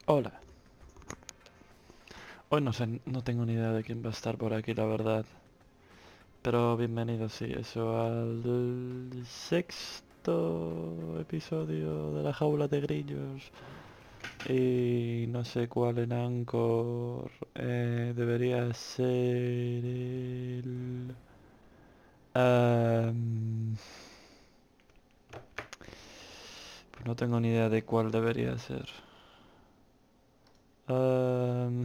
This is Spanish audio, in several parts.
Hola. Hoy no sé, no tengo ni idea de quién va a estar por aquí, la verdad. Pero bienvenido, sí, eso al sexto episodio de La Jaula de Grillos. Y no sé cuál en Anchor debería ser el... pues no tengo ni idea de cuál debería ser. Am,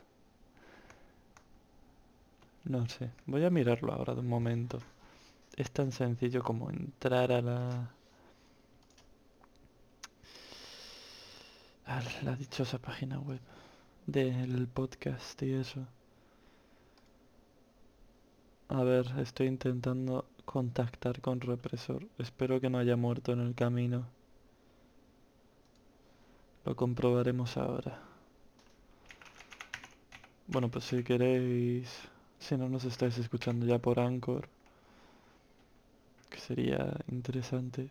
no sé, voy a mirarlo ahora de un momento. Es tan sencillo como entrar a la dichosa página web del podcast y eso. A ver, estoy intentando contactar con Represor. Espero que no haya muerto en el camino. Lo comprobaremos ahora. Bueno, pues si queréis, si no nos estáis escuchando ya por Anchor, que sería interesante,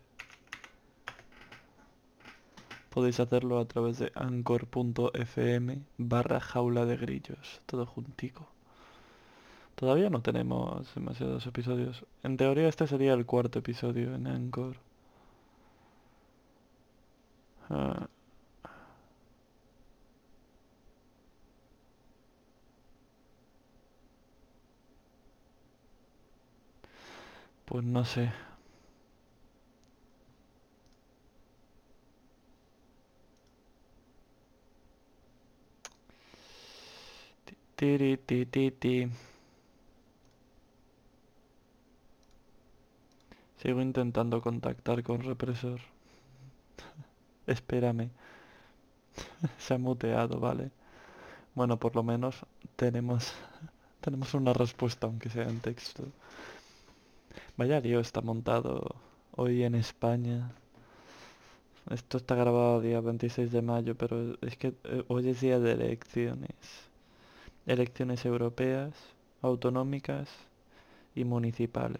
podéis hacerlo a través de anchor.fm/jaula de grillos, todo juntico. Todavía no tenemos demasiados episodios. En teoría este sería el cuarto episodio en Anchor. Ah, pues no sé. Tiri, ti, ti, ti. Sigo intentando contactar con Represor. Espérame. Se ha muteado, vale. Bueno, por lo menos tenemos, tenemos una respuesta, aunque sea en texto. Vaya lío está montado hoy en España. Esto está grabado día 26 de mayo, pero es que hoy es día de elecciones. Elecciones europeas, autonómicas y municipales.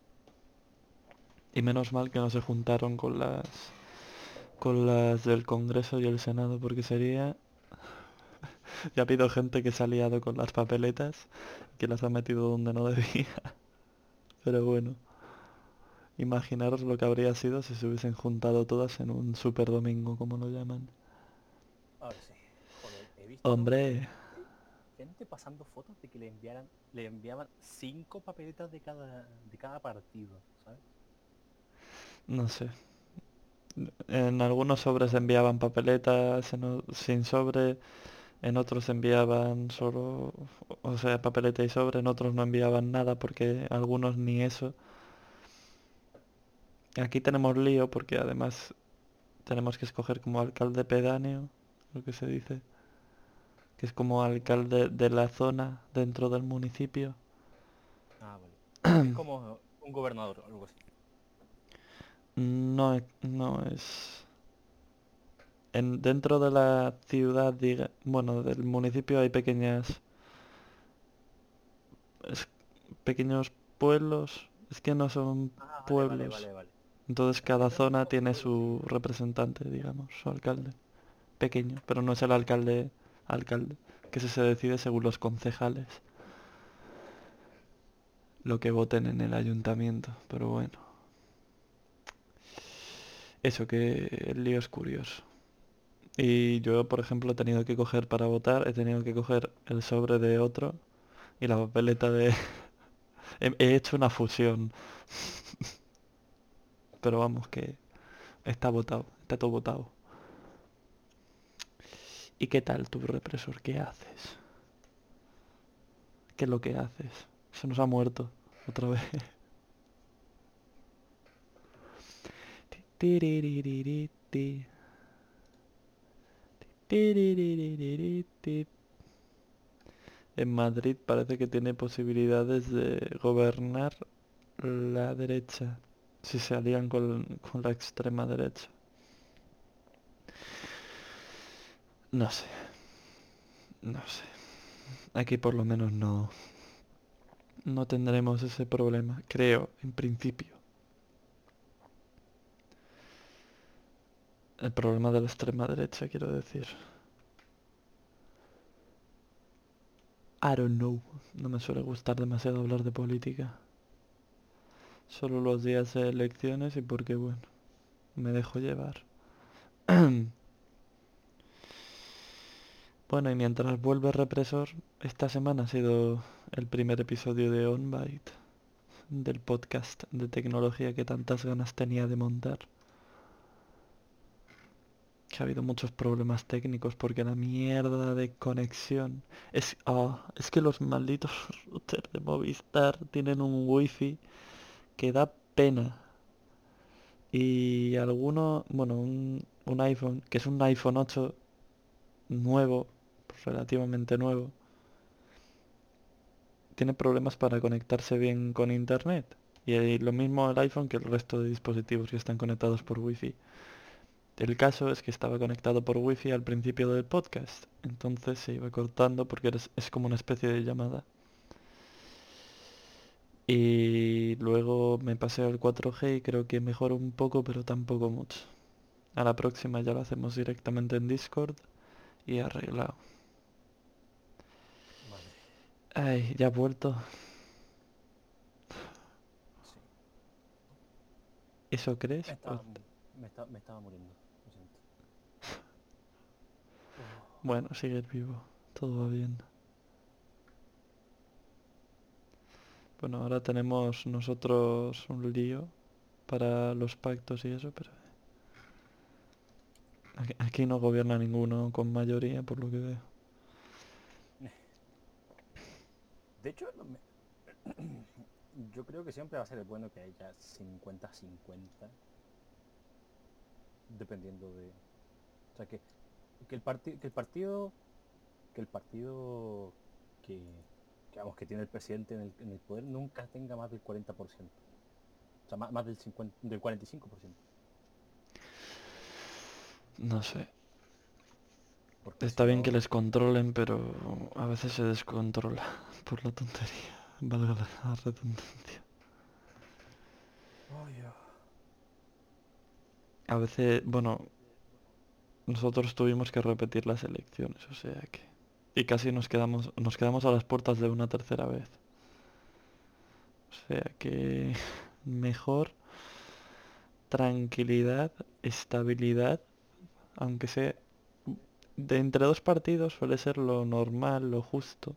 Y menos mal que no se juntaron con las del Congreso y el Senado, porque sería... Ya ha habido gente que se ha liado con las papeletas, que las ha metido donde no debía. Pero bueno, imaginaros lo que habría sido si se hubiesen juntado todas en un super domingo, como lo llaman. Ahora sí. Joder, he visto Hombre, gente pasando fotos de que le enviaban 5 papeletas de cada partido, ¿sabes? no sé. En algunos sobres enviaban papeletas, sin sobre, en otros enviaban solo, o sea, papeleta y sobre, en otros no enviaban nada porque algunos ni eso. Aquí tenemos lío porque además tenemos que escoger como alcalde pedáneo, lo que se dice, que es como alcalde de la zona dentro del municipio. Ah, vale. Es como un gobernador o algo así. No es... dentro de la ciudad, bueno, del municipio hay es- pequeños pueblos, es que no son Ah, vale, vale, pueblos. vale, vale. Entonces Aquí cada también zona tenemos tiene pueblos, su sí. representante, digamos, su alcalde. Pequeño, pero no es el alcalde, que ese se decide según los concejales, lo que voten en el ayuntamiento. Pero bueno, eso que el lío es curioso. Y yo, por ejemplo, he tenido que coger para votar, he tenido que coger el sobre de otro y la papeleta de... he hecho una fusión, pero vamos que está votado, está todo votado. ¿Y qué tal tu represor? ¿Qué haces? ¿Qué es lo que haces? Se nos ha muerto otra vez. Tiriririti, tiriririti. En Madrid parece que tiene posibilidades de gobernar la derecha, si se alían con la extrema derecha. No sé, no sé. Aquí por lo menos no tendremos ese problema, creo, en principio. El problema de la extrema derecha, quiero decir. I don't know. No me suele gustar demasiado hablar de política. Solo los días de elecciones y porque, bueno, me dejo llevar. Bueno, y mientras vuelve Represor, esta semana ha sido el primer episodio de OnByte, del podcast de tecnología que tantas ganas tenía de montar. Que ha habido muchos problemas técnicos porque la mierda de conexión... es que los malditos routers de Movistar tienen un wifi que da pena. Y alguno, bueno, un iPhone, que es un iPhone 8 nuevo, relativamente nuevo, tiene problemas para conectarse bien con internet. Y lo mismo el iPhone que el resto de dispositivos que están conectados por wifi. El caso es que estaba conectado por wifi al principio del podcast, entonces se iba cortando porque es como una especie de llamada. Y luego me pasé al 4G y creo que mejoró un poco, pero tampoco mucho. A la próxima ya lo hacemos directamente en Discord y arreglado. Madre. Ay, ya ha vuelto. Sí. ¿Eso Me crees? estaba, me estaba muriendo. Lo siento. Oh, Bueno, sigues vivo. Todo va bien. Bueno, ahora tenemos nosotros un lío para los pactos y eso, pero aquí no gobierna ninguno con mayoría, por lo que veo. de hecho, yo creo que siempre va a ser bueno que haya 50-50, dependiendo de... O sea, que el partido que, vamos, que tiene el presidente en el poder nunca tenga más del 40%. O sea, más del 50, del 45%. No sé. Porque si Está bien que no... les controlen, pero a veces se descontrola por la tontería. Valga la redundancia. Ay, Dios. A veces, bueno, nosotros tuvimos que repetir las elecciones, o sea que... Y casi nos quedamos a las puertas de una tercera vez. O sea que mejor tranquilidad, estabilidad, aunque sea de entre dos partidos suele ser lo normal, lo justo.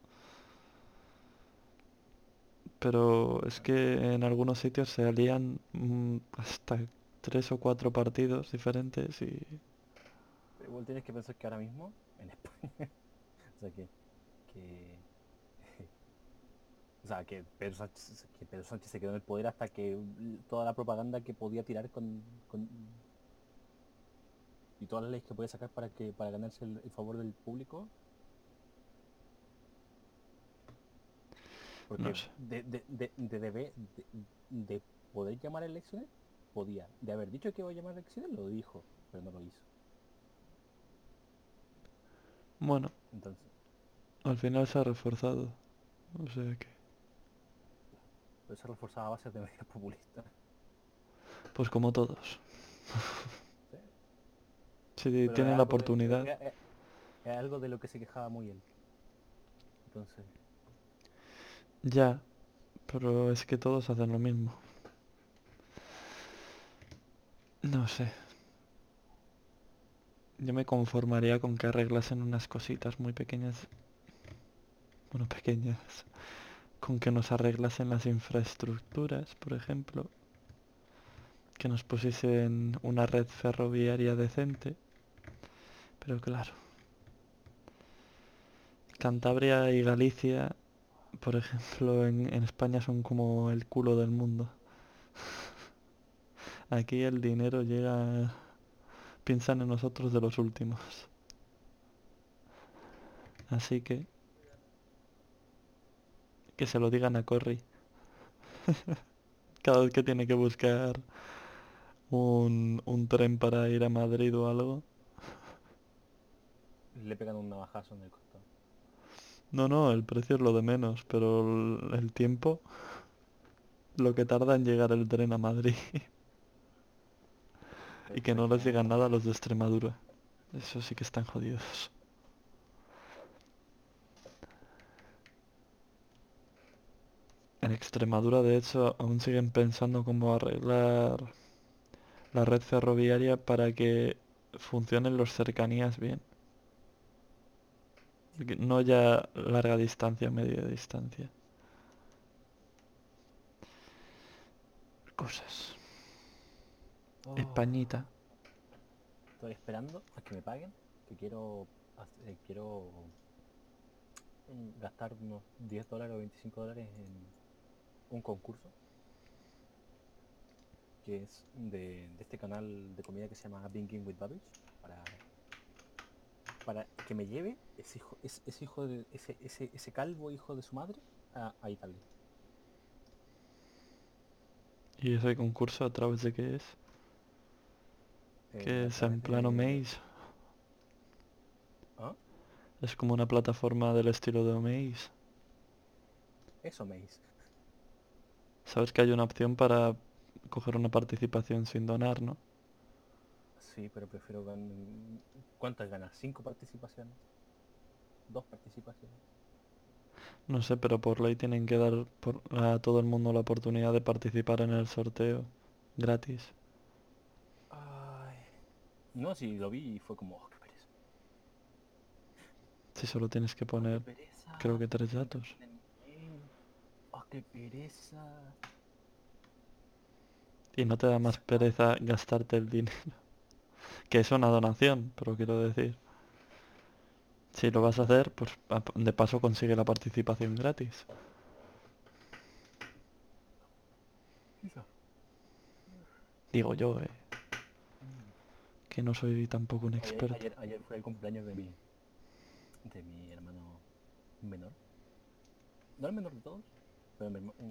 Pero es que en algunos sitios se alían hasta tres o cuatro partidos diferentes y... Pero igual tienes que pensar que ahora mismo en España, o sea, que, o sea, que Pedro Sánchez se quedó en el poder hasta que toda la propaganda que podía tirar y todas las leyes que podía sacar para ganarse el favor del público, no porque sé. de poder llamar a elecciones, podía. De haber dicho que iba a llamar a elecciones, lo dijo, pero no lo hizo. Bueno, Entonces, al final se ha reforzado. O sea que... por eso reforzaba bases de medios populistas. Pues como todos. ¿Sí? Si Pero tienen la oportunidad. es algo de lo que se quejaba muy él. Entonces, Ya, pero es que todos hacen lo mismo. No sé. Yo me conformaría con que arreglasen unas cositas muy pequeñas. Bueno, pequeñas. Con que nos arreglasen las infraestructuras, por ejemplo. Que nos pusiesen una red ferroviaria decente. Pero claro, Cantabria y Galicia, por ejemplo, en España son como el culo del mundo. Aquí el dinero llega... Piensan en nosotros de los últimos. Así que se lo digan a Corri. Cada vez que tiene que buscar un tren para ir a Madrid o algo. le pegan un navajazo en el costado. No, no, el precio es lo de menos, pero el tiempo, lo que tarda en llegar el tren a Madrid y que ¿Sabes no les digan cómo? nada a los de Extremadura. Eso sí que están jodidos. En Extremadura, de hecho, aún siguen pensando cómo arreglar la red ferroviaria para que funcionen los cercanías bien. No ya larga distancia, media distancia. Cosas. Oh, Españita. estoy esperando a que me paguen, que quiero gastar unos $10 o $25 en un concurso que es de este canal de comida que se llama Binging with Babish para que me lleve ese hijo de ese calvo hijo de su madre a Italia. ¿Y ese concurso a través de qué es? Que A es en través plano de... Maze. ¿Ah? Es como una plataforma del estilo de Maze. Eso me dice. Sabes que hay una opción para coger una participación sin donar, ¿no? Sí, pero prefiero ¿Cuántas ganas? ¿Cinco participaciones? ¿Dos participaciones? No sé, pero por ley tienen que dar a todo el mundo la oportunidad de participar en el sorteo gratis. Ay. No, sí, lo vi y fue como, oh, qué pereza. Si solo tienes que Oh, qué poner, creo pereza. que tres Tienen que datos. poner mi mail. Oh, qué pereza. Y Qué no te da más pereza. pereza gastarte el dinero. Que es una donación, pero quiero decir. Si lo vas a hacer, pues de paso consigue la participación gratis. Quizá. Digo yo, Mm. que no soy tampoco un Ayer, experto. ayer, ayer fue el cumpleaños de mi hermano menor. No el menor de todos, pero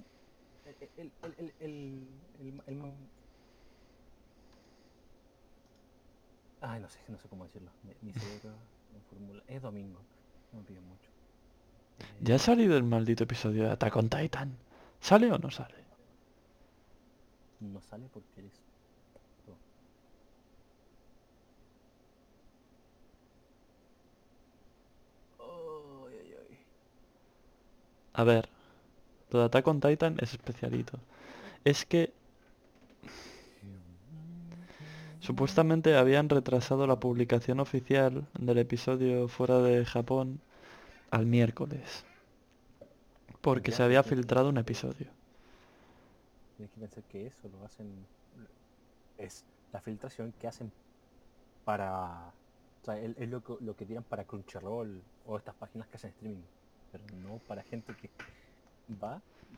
ay, no sé cómo decirlo. Mi cerebro no formula. Es domingo. No me piden mucho. ¿Ya ha Eh, salido el maldito episodio de Attack on Titan? ¿Sale o no sale? no sale porque eres tú. Ay, ay, ay. A ver, lo de Attack on Titan es especialito. Es que supuestamente habían retrasado la publicación oficial del episodio fuera de Japón al miércoles, porque se Ya, pero había tienes que filtrado pensar un que episodio. eso lo hacen. Es la filtración que hacen para. O sea, es lo que tiran para Crunchyroll o estas páginas que hacen streaming. Pero no para gente que va.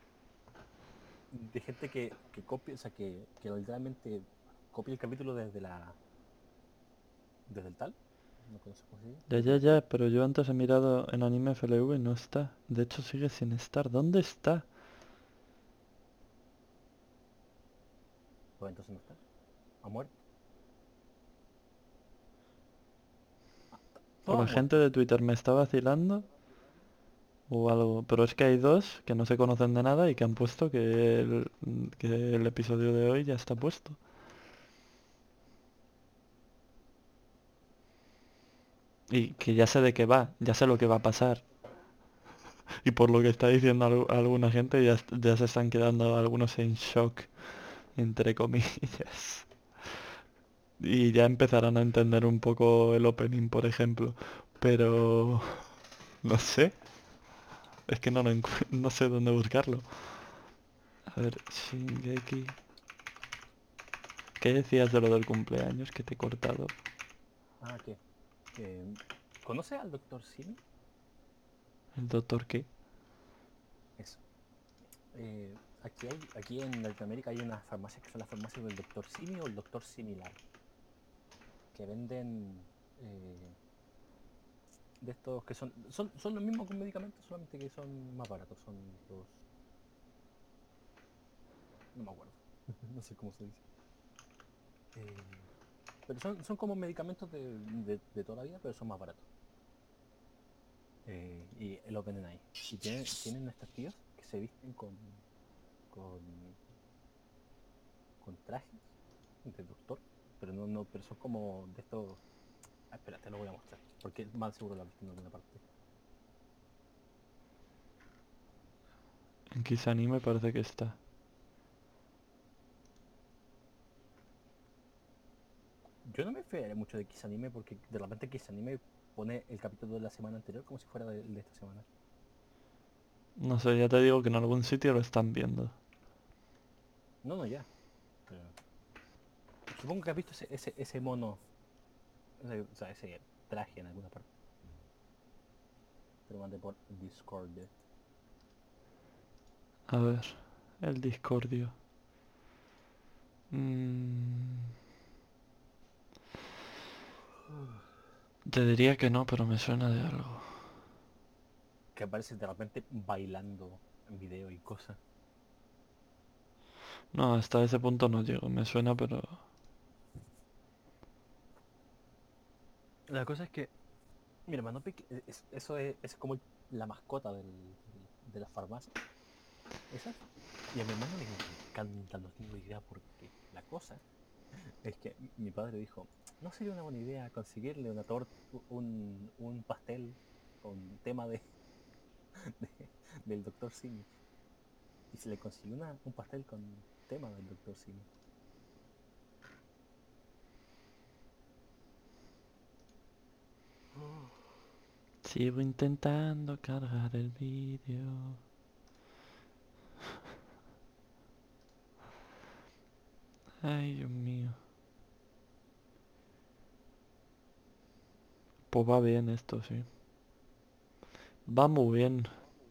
De gente que copia, o sea, que literalmente copia el capítulo desde el tal. No conozco cómo se dice. Ya, ya, ya, pero yo antes he mirado en Anime FLV y no está. De hecho sigue sin estar. ¿Dónde está? Pues entonces no está. Ha muerto. O Todo ha la gente muerto. de Twitter me está vacilando o algo. Pero es que hay dos que no se conocen de nada y que han puesto que el episodio de hoy ya está puesto. Y que ya sé de qué va, ya sé lo que va a pasar. Y por lo que está diciendo alguna gente, ya se están quedando algunos en shock, entre comillas. Y ya empezarán a entender un poco el opening, por ejemplo. Pero... no sé. Es que no sé dónde buscarlo. A ver, Shingeki... ¿Qué decías de lo del cumpleaños que te he cortado? Ah, ¿qué? Eh, ¿Conoce al doctor Simi? ¿El doctor qué? Eso. Aquí en Latinoamérica hay unas farmacias que son las farmacias del doctor Simi o el doctor similar, que venden de estos que son los mismos con medicamentos, solamente que son más baratos. Son los... No me acuerdo. No sé cómo se dice. Eh, pero son como medicamentos de toda la vida, pero son más baratos. Y los venden ahí. Y tienen estas tías que se visten con, con trajes de doctor, pero pero son como de estos... Ah, espera, te lo voy a mostrar, porque más seguro lo has visto en alguna parte. En Kiss Anime parece que está. Yo no me fiaré mucho de Kiss Anime porque de repente Kiss Anime pone el capítulo de la semana anterior como si fuera de esta semana. No sé, ya te digo que en algún sitio lo están viendo. No, no, ya. Pero supongo que has visto ese mono, o sea, ese traje en alguna parte. Te lo mandé por Discord. A ver, el Discordio. Mm, te diría que no, pero me suena de algo. Que aparece de repente bailando en video y cosas. No, hasta ese punto no llego. Me suena, pero... La cosa es que mi hermano eso es como la mascota de la farmacia. Esas. Y a mi hermano le encantan, no tengo idea por qué. La cosa es que mi padre dijo, ¿no sería una buena idea conseguirle una torta, un pastel con tema del doctor Simi? Y se le consiguió un pastel con tema del doctor Simi. Sigo intentando cargar el vídeo. Ay, Dios mío. Pues va bien esto, sí. Va muy bien.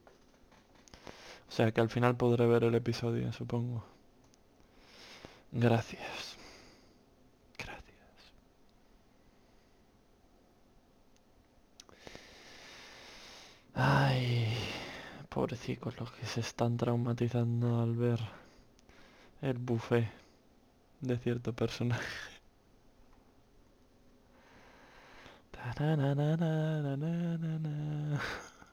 O sea que al final podré ver el episodio, supongo. Gracias. Gracias. Ay, pobrecicos los que se están traumatizando al ver el buffet de cierto personaje. Tarananananana.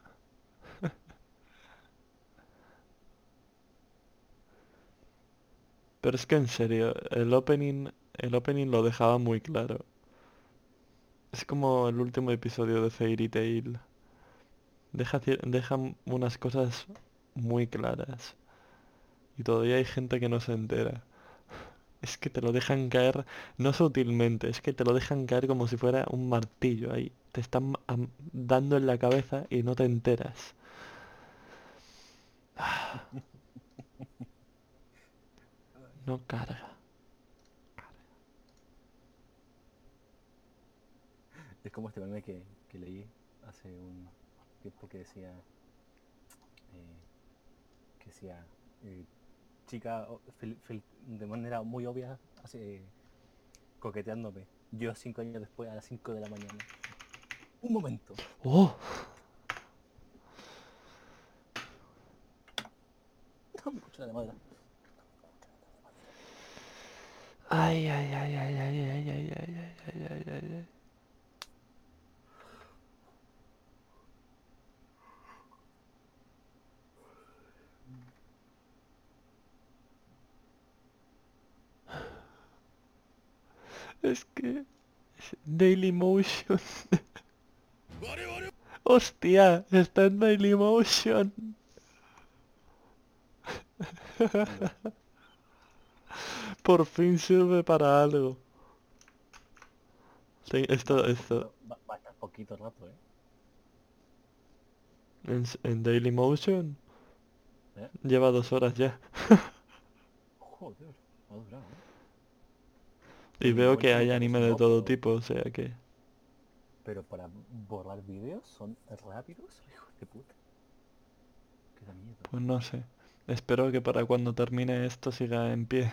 Pero es que en serio, el opening lo dejaba muy claro. Es como el último episodio de Fairy Tail. Deja unas cosas muy claras. Y todavía hay gente que no se entera. Es que te lo dejan caer, no sutilmente, es que te lo dejan caer como si fuera un martillo ahí. Te están dando en la cabeza y no te enteras. No carga. Es como este meme que leí hace un tiempo eh, que decía, eh, chica de manera muy obvia, hace, coqueteándome. Yo 5 años después, a las 5 de la mañana. Un momento. ¡Oh! No me escucho la madera. Ay, ay, ay, ay, ay, ay, ay, ay, ay, ay, ay, ay, ay. Es que... Dailymotion. ¡Hostia! Está en Dailymotion. Anda. Por fin sirve para algo. Va a Esto, estar esto. va a estar poquito rato, ¿eh? En Dailymotion ¿Eh? lleva 2 horas ya. Joder, ha durado, ¿eh? Y Oye, veo igual que no hay por eso anime de no, todo tipo, o sea que... pero para borrar vídeos son rápidos, hijos de puta. Que da miedo. Pues no sé. Espero que para cuando termine esto siga en pie.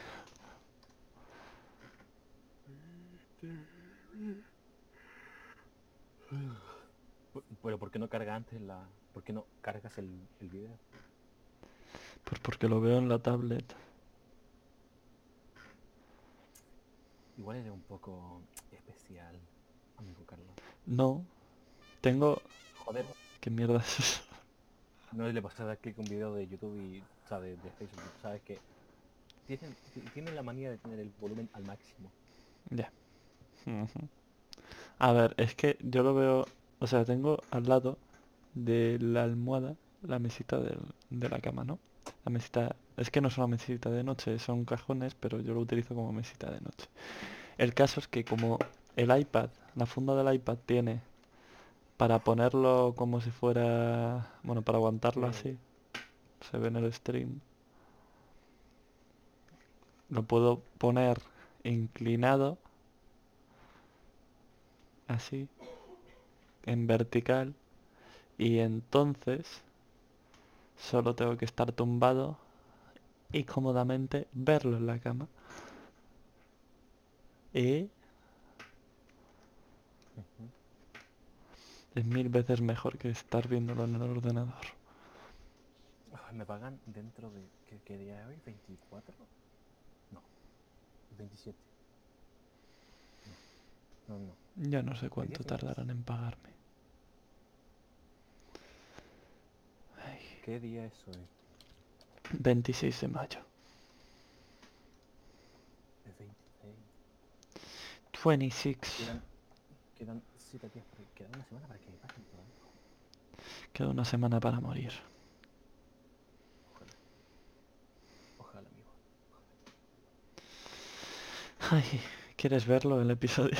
Pero ¿por qué no carga antes la... ¿Por qué no cargas el video? Pues porque lo veo en la tablet. Igual eres un poco especial, amigo Carlos. No. Tengo... Joder, ¿Qué mierda es eso? no le pasas a dar clic a un video de YouTube y, o sea, de Facebook, y tú sabes que tienen la manía de tener el volumen al máximo. Ya. Ujú. A ver, es que yo lo veo... O sea, tengo al lado de la almohada la mesita de la cama, ¿no? La mesita... Es que no es una mesita de noche, son cajones, pero yo lo utilizo como mesita de noche. El caso es que como el iPad, la funda del iPad tiene para ponerlo como si fuera... Bueno, para aguantarlo Sí. así, se ve en el stream. Lo puedo poner inclinado, así, en vertical. Y entonces solo tengo que estar tumbado y cómodamente verlo en la cama. Y Ujú. es mil veces mejor que estar viéndolo en el ordenador. Ay, me pagan dentro de... ¿Qué día es hoy? ¿24? No, 27. No, no, no. Ya no sé Hoy día cuánto es 20. tardarán en pagarme. Ay, ¿Qué día es hoy? 26 de mayo. Es 26. 26. Quedan, quedan 7 días para... Queda una semana para que me paguen todavía. Queda una semana para morir. Ojalá, ojalá, amigo. Ay, ¿quieres verlo el episodio?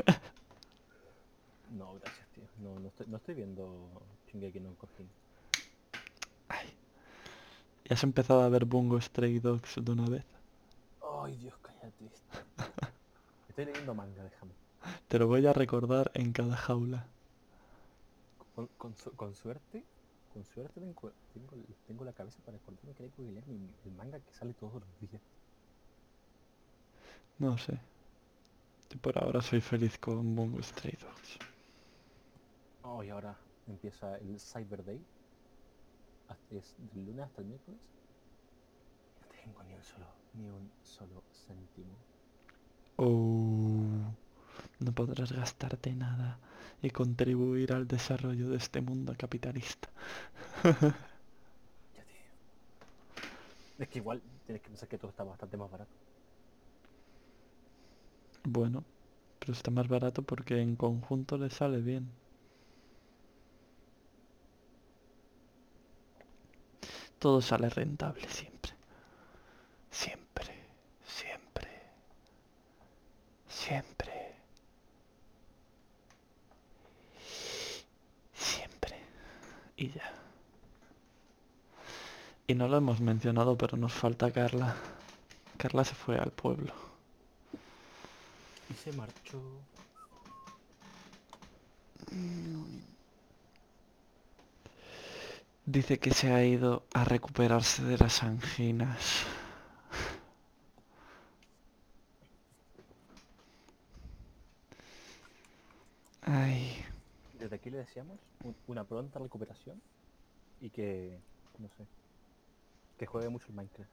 No, gracias, tío. No estoy viendo Shingeki no Kyojin. Ay, ¿ya has empezado a ver Bungo Stray Dogs de una vez? Ay, Dios, cállate. Estoy leyendo manga, déjame. Te lo voy a recordar en cada jaula. Con suerte tengo la cabeza para acordarme que hay que leer el manga que sale todos los días. No sé. Yo por ahora soy feliz con Bungo Stray Dogs. Oh, y ahora empieza el Cyber Day. Es del lunes hasta el miércoles. No tengo ni un solo céntimo. Oh, no podrás gastarte nada y contribuir al desarrollo de este mundo capitalista. Ya, tío. Es que igual tienes que pensar que todo está bastante más barato. Bueno, pero está más barato porque en conjunto le sale bien. Todo sale rentable siempre. Siempre, siempre, siempre, siempre. Y ya. Y no lo hemos mencionado, pero nos falta Carla. Carla se fue al pueblo. Y se marchó. Dice que se ha ido a recuperarse de las anginas. Ay, Desde aquí le deseamos una pronta recuperación y que, no sé, que juegue mucho el Minecraft.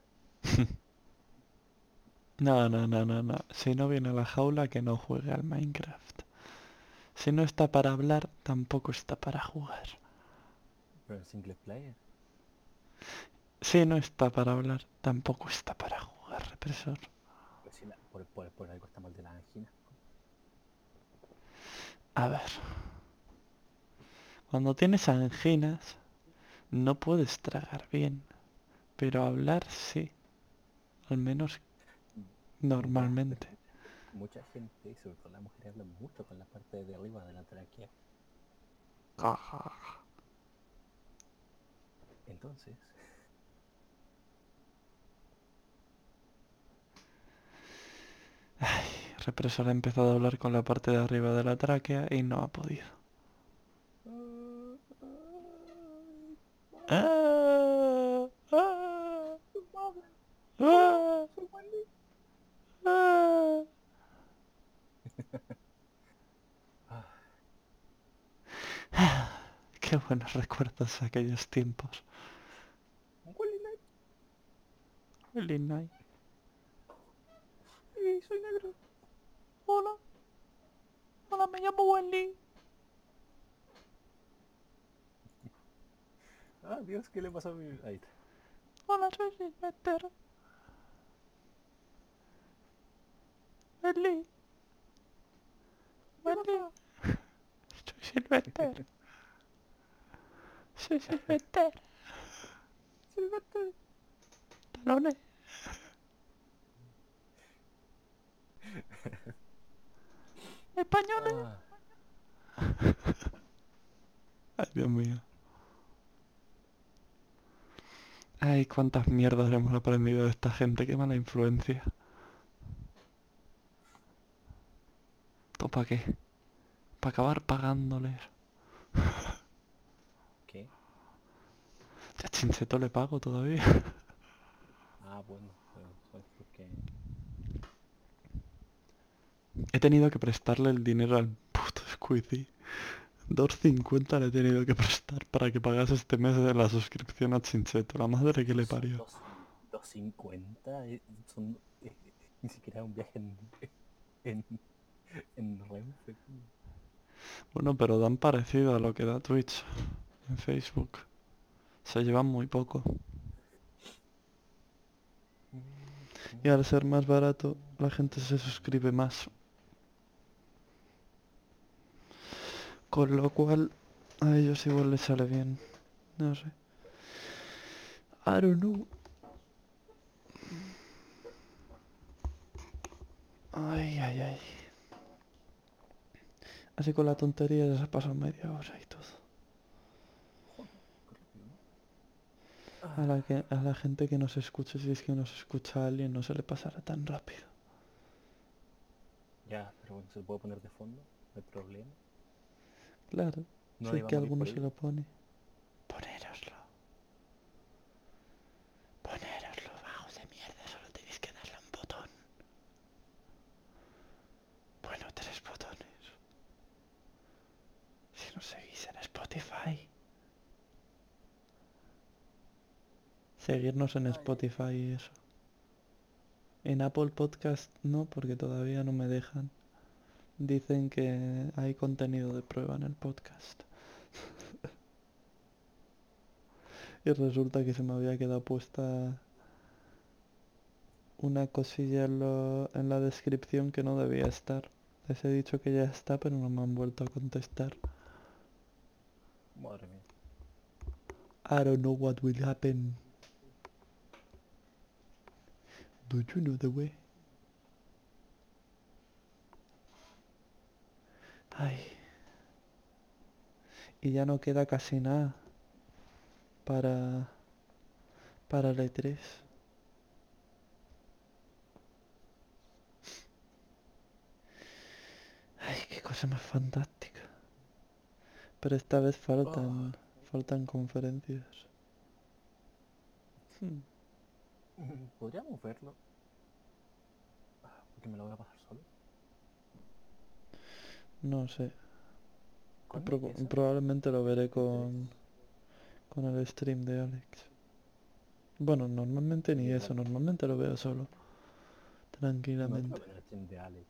no, no, no, no, no. Si no viene a la jaula, que no juegue al Minecraft. Si no está para hablar, tampoco está para jugar. Pero en single player. Si no está para hablar, tampoco está para jugar, represor. Pues si por algo está mal de la angina. A ver, cuando tienes anginas, no puedes tragar bien, pero hablar sí, al menos Ya, pero normalmente. mucha gente, sobre todo las mujeres, hablan mucho con la parte de arriba de la tráquea. Entonces, Represor ha empezado a hablar con la parte de arriba de la tráquea y no ha podido. "Ah, ay, madre, ¡Ah! ¡Ah! madre, hola, ¡Ah! soy Wendy". ¡Ah! Ah, Qué buenos recuerdos de aquellos tiempos. Wendy Knight, Really nice. y soy negro. Hola, hola, me llamo Wendy. Ah, Dios, ¿qué le pasó a mi...? Ahí está. Hola, soy Sylvester. Wendy, ¿Qué Wendy. pasa? Soy Sylvester. Soy Sylvester. Silvestre. pantalones. Españoles. Ah, Ay, Dios mío. Ay, cuántas mierdas hemos aprendido de esta gente, qué mala influencia. ¿Todo para qué? Para acabar pagándoles. ¿qué? A Chincheto le pago todavía. Ah, bueno, pero eso es porque... He tenido que prestarle el dinero al puto Squeezie. 2,50 le he tenido que prestar para que pagase este mes de la suscripción a Chincheto. La madre que le Son parió. 250, son, ni siquiera un viaje en, en Renfe, tío. Bueno, pero dan parecido a lo que da Twitch en Facebook. Se llevan muy poco. Y al ser más barato, la gente se suscribe más. Con lo cual, a ellos igual les sale bien. No sé. I don't know. Ay, ay, ay. Así con la tontería ya se ha pasado media hora y todo. Joder, qué rápido, ¿no? A la gente que nos escuche, si es que nos escucha alguien, no se le pasará tan rápido. Ya, pero bueno, se puede poner de fondo, no hay problema. Claro, si Nadie es va a que morir alguno por se ello. lo pone. Ponéroslo. Ponéroslo, vagos de mierda, solo tenéis que darle a un botón. Bueno, 3 botones. Si nos seguís en Spotify. Seguirnos en Ay, ay, ay. Spotify y eso. En Apple Podcast no, porque todavía no me dejan. Dicen que hay contenido de prueba en el podcast. Y resulta que se me había quedado puesta una cosilla en la descripción que no debía estar. Les he dicho que ya está, pero no me han vuelto a contestar. Madre mía. I don't know what will happen. Do you know the way? Ay. Y ya no queda casi nada para, para el E3. Ay, qué cosa más fantástica. Pero esta vez Oh, faltan conferencias. Hmm, podríamos verlo, porque me lo voy a pasar solo. no sé. ¿Cuándo empieza Probablemente lo veré el 3? con el stream de Alex. Bueno, normalmente ni Y eso, bueno, normalmente lo veo solo. no te lo Tranquilamente. ven en el stream de Alex.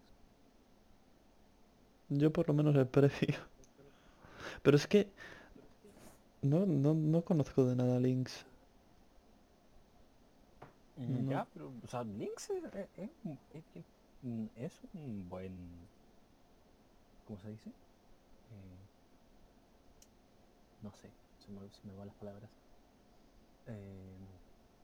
Yo por lo menos el precio. Pero es que no conozco de nada Links. No. Ya, pero, o sea, Lynx es un buen, ¿cómo se dice? Eh, no sé, se me van las palabras. Eh,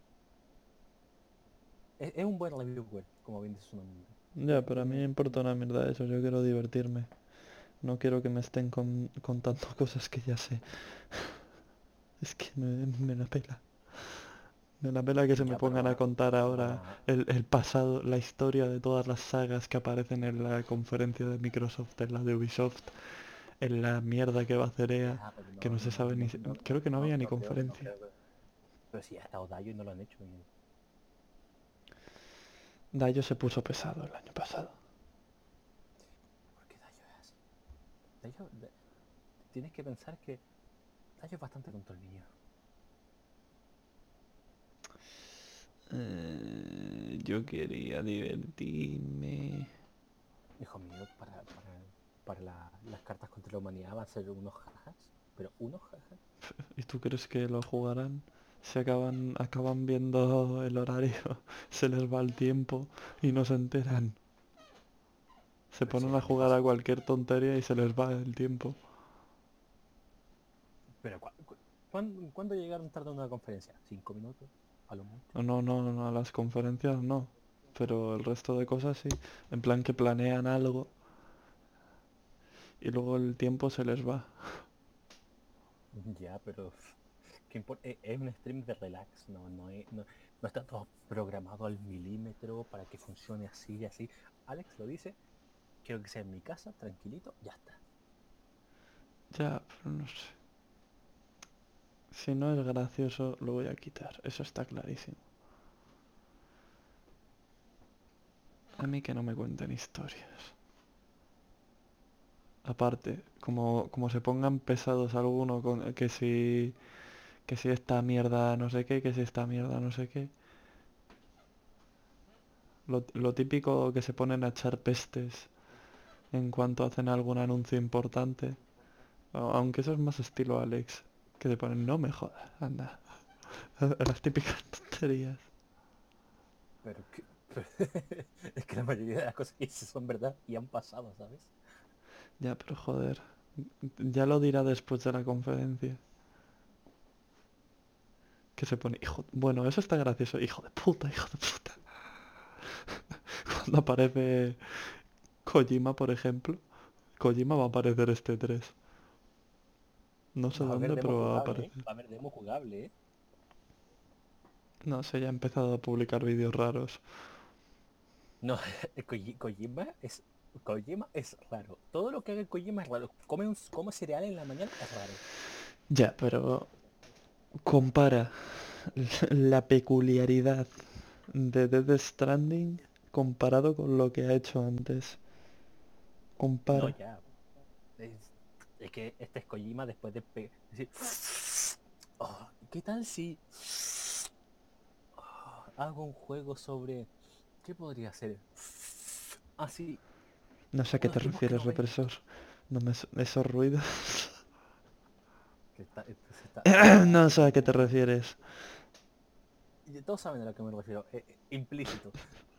es un buen reviewer, como bien dice su nombre. Ya, Tiene, pero a mí me tiene, importa una mierda eso. Yo quiero divertirme. No quiero que me estén contando cosas que ya sé. Es que me la pela. Me la pela que se me ya, pero pongan a contar van ahora a, el pasado, la historia de todas las sagas que aparecen en la conferencia de Microsoft, en la de Ubisoft, en la mierda que va a hacer EA, ya, pero que no se sabe ni... Creo que no había ni no conferencia. creo que, pero si ha estado Dayo y no lo han hecho. Dayo se puso pesado el año pasado. ¿Por qué Dayo es así? Tienes que pensar que Dayo es bastante controlillo. Yo quería divertirme. Hijo mío, para las cartas contra la humanidad va a ser unos jajas, pero unos jajas. ¿Y tú crees que lo jugarán? Se acaban viendo el horario, se les va el tiempo y no se enteran. Se Pero si ponen el a año jugar a pasado, cualquier tontería y se les va el tiempo. pero ¿cuándo llegaron tarde a una conferencia? ¿5 minutos? a lo mucho. No, no, no, a las conferencias no. Pero el resto de cosas sí. En plan que planean algo y luego el tiempo se les va. Ya, pero ¿qué importa? Es un stream de relax, no está todo programado al milímetro para que funcione así y así. Alex lo dice, quiero que sea en mi casa, tranquilito, ya está. Ya, pero no sé. Si no es gracioso, lo voy a quitar. Eso está clarísimo. A mí que no me cuenten historias. Aparte, como se pongan pesados alguno con que si esta mierda no sé qué, que si esta mierda no sé qué. Lo típico que se ponen a echar pestes en cuanto hacen algún anuncio importante. Aunque eso es más estilo Alex. Que se ponen, no me jodas, anda. Las típicas tonterías. Pero, es que la mayoría de las cosas que dice son verdad y han pasado, ¿sabes? Ya, pero joder. Ya lo dirá después de la conferencia. Que se pone, hijo... Bueno, eso está gracioso. Hijo de puta, hijo de puta. Cuando aparece Kojima, por ejemplo. Kojima va a aparecer este 3. No sé Va a haber dónde, demo pero va a jugable, ¿eh? aparecer. Va a haber demo jugable, ¿eh? No sé, ya ha empezado a publicar vídeos raros. No, Kojima es raro. Todo lo que haga Kojima es raro. Come cereal en la mañana es raro. Ya, pero compara la peculiaridad de Death Stranding comparado con lo que ha hecho antes. No, Compara. ya. Es, es que este es Kojima después de decir, "Oh, ¿qué tal si hago un juego sobre qué podría ser? Así, No sé a qué te unos tipos que refieres, no ven. represor. No me... Esos ruidos... Que está No sé a qué te refieres. y todos saben a lo que me refiero. Implícito.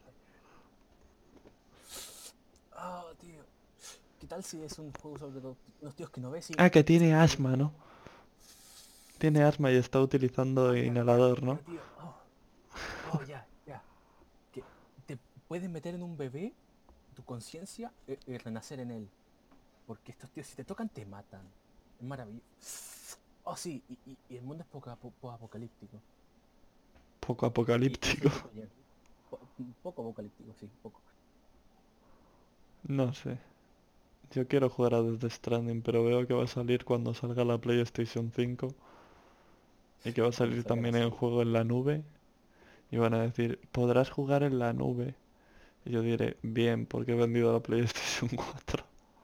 Oh, tío. ¿Qué tal si es un juego sobre unos tíos que no ves y Ah, que tiene siempre quieren? asma, ¿no? Tiene asma y está utilizando Ah, ya. inhalador, ¿no? Pero tío, ya, ya. Que te pueden meter en un bebé tu conciencia y renacer en él. Porque estos tíos, si te tocan, te matan. Es maravilloso. Oh, sí, y el mundo es poco apocalíptico. Poco Y ese apocalíptico. tipo ya. Poco apocalíptico, sí, poco. No sé. Yo quiero jugar a Death Stranding, pero veo que va a salir cuando salga la PlayStation 5 y que va a Cuando salir salga la también el serie. juego en la nube y van a decir, podrás jugar en la nube. Y yo diré, bien, porque he vendido la PlayStation 4.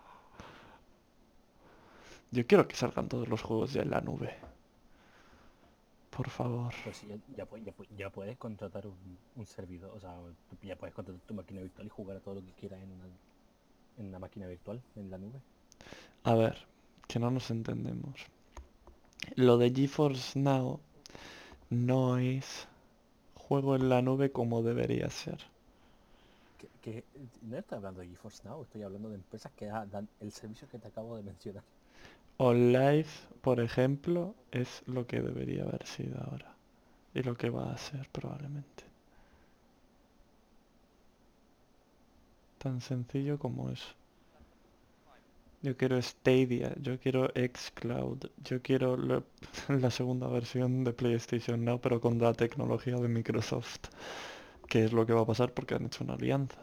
Yo quiero que salgan todos los juegos ya en la nube. Por favor. Pero si ya puedes contratar un servidor, o sea, tú ya puedes contratar tu máquina virtual y jugar a todo lo que quieras en una máquina virtual, en la nube. A ver, que no nos entendemos. Lo de GeForce Now no es juego en la nube como debería ser. No estoy hablando de GeForce Now, estoy hablando de empresas que dan el servicio que te acabo de mencionar. OnLive, por ejemplo, es lo que debería haber sido ahora. Y lo que va a ser probablemente. Tan sencillo como eso. Yo quiero Stadia, yo quiero xCloud, yo quiero la segunda versión de PlayStation Now, pero con la tecnología de Microsoft. Que es lo que va a pasar porque han hecho una alianza.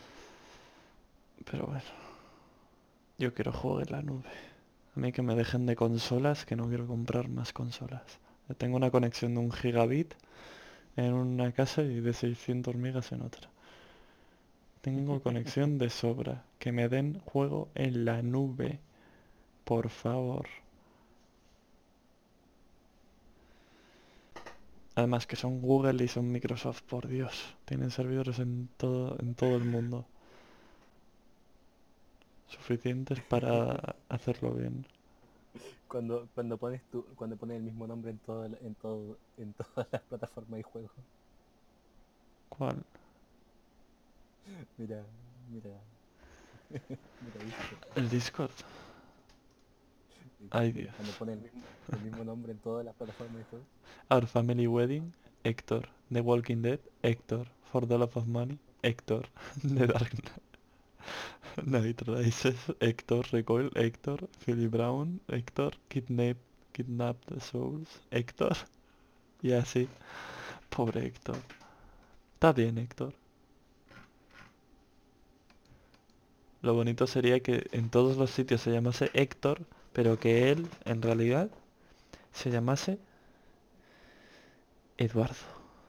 Pero bueno, yo quiero jugar en la nube. A mí que me dejen de consolas, que no quiero comprar más consolas. Yo tengo una conexión de 1 gigabit en una casa y de 600 megas en otra. Tengo conexión de sobra. Que me den juego en la nube, por favor. Además que son Google y son Microsoft, por Dios. Tienen servidores en todo el mundo. Suficientes para hacerlo bien. Cuando pones el mismo nombre en todas las plataformas y juegos. ¿Cuál? Mira, mira, mira Discord. El Discord. Ay Mira, Dios. cuando pone el mismo nombre en todas las plataformas y juegos. Our Family Wedding. Héctor. The Walking Dead, Héctor. For the Love of Money, Héctor. The Dark Knight Rises, Héctor. Recoil, Héctor. Philip Brown, Héctor. Kidnap the Souls, Héctor. Y así. Pobre Héctor. Está bien, Héctor. Lo bonito sería que en todos los sitios se llamase Héctor, pero que él, en realidad, se llamase Eduardo.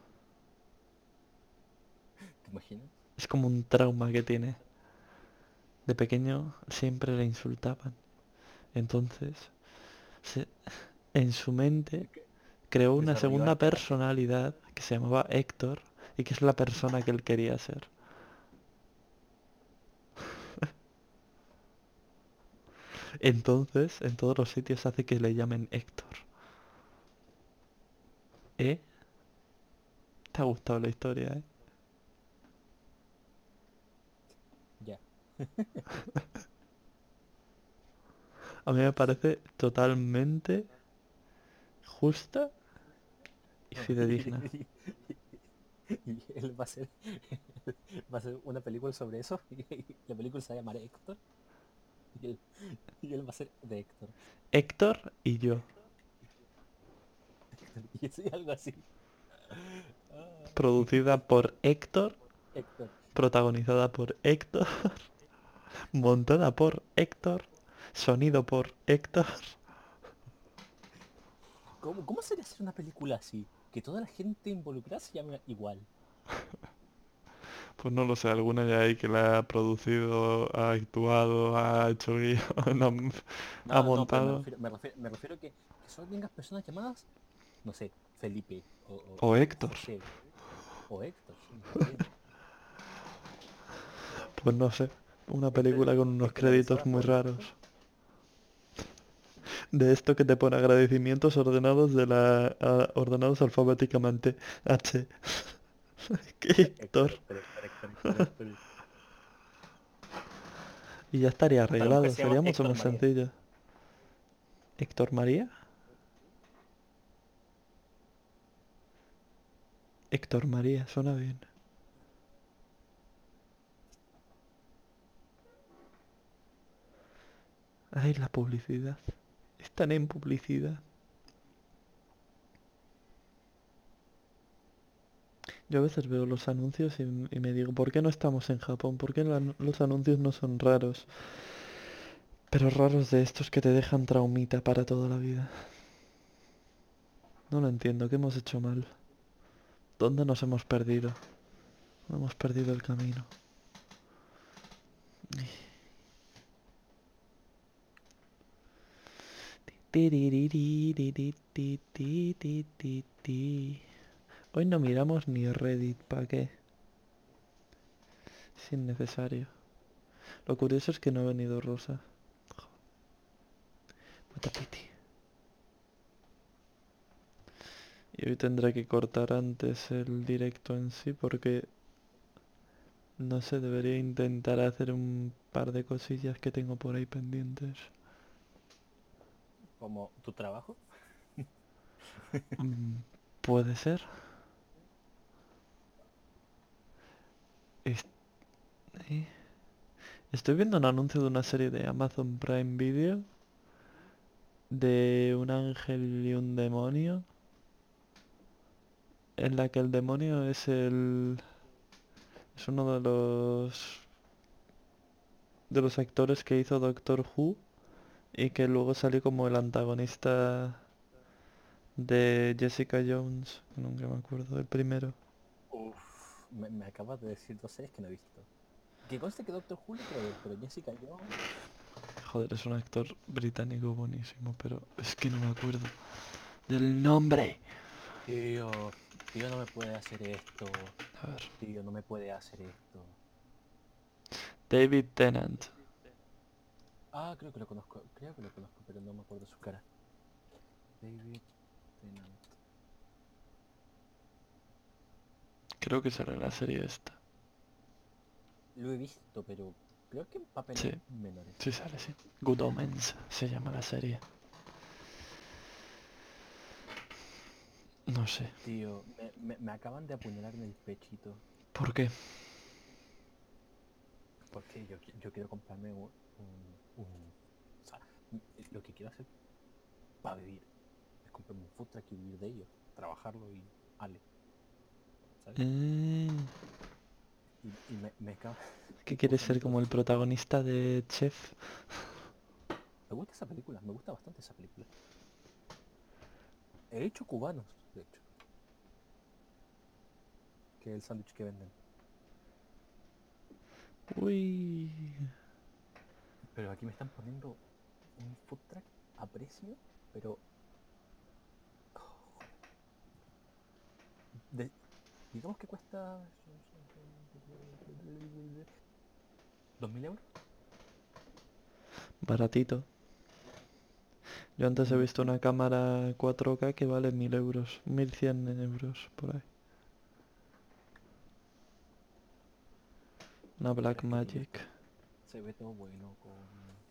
¿Te imaginas? Es como un trauma que tiene. De pequeño siempre le insultaban. Entonces, se- en su mente creó una Desarrolló segunda arte de ataque. personalidad que se llamaba Héctor y que es la persona que él quería ser. Entonces, en todos los sitios hace que le llamen Héctor. ¿Eh? ¿Te ha gustado la historia, eh? Ya. A mí me parece totalmente justa y No, fidedigna. y él va a ser una película sobre eso. Y la película se va a llamar Héctor. Y él, y él va a ser de Héctor. Héctor y yo. Y sí, algo así. Ah, Producida por Héctor, Héctor. protagonizada por Héctor, montada por Héctor, sonido por Héctor. ¿Cómo sería hacer una película así? Que toda la gente involucrada se llame igual. Pues no lo sé, alguna ya hay que la ha producido, ha actuado, ha hecho guión, ha No, pero montado. me refiero que solo tengas personas llamadas, no sé, Felipe O o Héctor. José o Héctor, sí, también. Pues no sé, una Héctor película con unos créditos estelarizada muy por raros. Héctor. De esto que te pone agradecimientos ordenados ordenados alfabéticamente. H. Héctor. Héctor. Y ya estaría Hasta la mujer arreglado, se llama sería mucho Héctor más María. sencillo. ¿Héctor María? Héctor María, suena bien. Ay, la publicidad. Están en publicidad. Yo a veces veo los anuncios y me digo, ¿por qué no estamos en Japón? ¿Por qué los anuncios no son raros? Pero raros de estos que te dejan traumita para toda la vida. No lo entiendo, ¿qué hemos hecho mal? ¿Dónde nos hemos perdido? No hemos perdido el camino. Hoy no miramos ni Reddit, ¿para qué? Es innecesario. Lo curioso es que no ha venido Rosa. What a pity. Y hoy tendré que cortar antes el directo en sí porque no sé, debería intentar hacer un par de cosillas que tengo por ahí pendientes. Como tu trabajo. Mm, Puede ser. Es- eh, Estoy viendo un anuncio de una serie de Amazon Prime Video de un ángel y un demonio en la que el demonio es uno de los actores que hizo Doctor Who y que luego salió como el antagonista de Jessica Jones, nunca me acuerdo, el primero. Uf, me acabas de decir dos series que no he visto. Que conste que Doctor Who lo quiero ver, pero Jessica Jones. Joder, es un actor británico buenísimo, pero es que no me acuerdo del nombre. Tío, tío no me puede hacer esto. A ver, Tío no me puede hacer esto. David Tennant. Ah, creo que lo conozco, pero no me acuerdo su cara. David Tennant. Creo que será la serie esta. Lo he visto, pero creo que en Sí, papeles menores. sí sale, sí. Good Omens se llama la serie. No sé. Tío, me acaban de apuñalar en el pechito. ¿Por qué? Porque yo quiero comprarme o sea, lo que quiero hacer para vivir es comprarme un food truck y vivir de ello. Trabajarlo y... Ale, ¿sabes? Eh, Y me acaba... ¿Qué Un quieres ser Sandito como el súper... protagonista de Chef? Me gusta esa película, me gusta bastante esa película. He hecho cubanos, de hecho, que es el sándwich que venden. Uy. Pero aquí me están poniendo un food truck a precio, pero... oh, de- digamos que cuesta... 2.000 euros. Baratito. Yo antes he No, visto una cámara 4K que vale 1000 euros. 1100 euros por ahí. Una pero es que, tío, Blackmagic. se ve todo bueno con...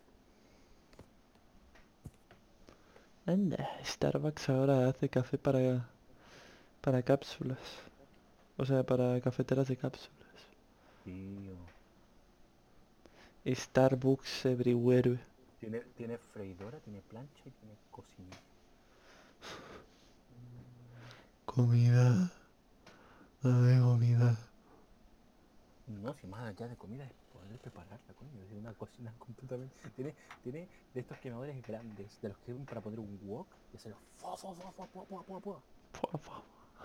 Anda, Starbucks ahora hace café para cápsulas. O sea, para cafeteras de cápsulas. Tío, Starbucks everywhere. tiene freidora, tiene plancha y tiene cocina. Comida. Dame comida. No, si más allá de comida es poder prepararla, coño. Es una cocina completamente... Tiene de estos quemadores grandes, de los que sirven para poner un wok y hacer... Fua, fua, fua, fua, fua, fua, fua, fua. Fua, fua.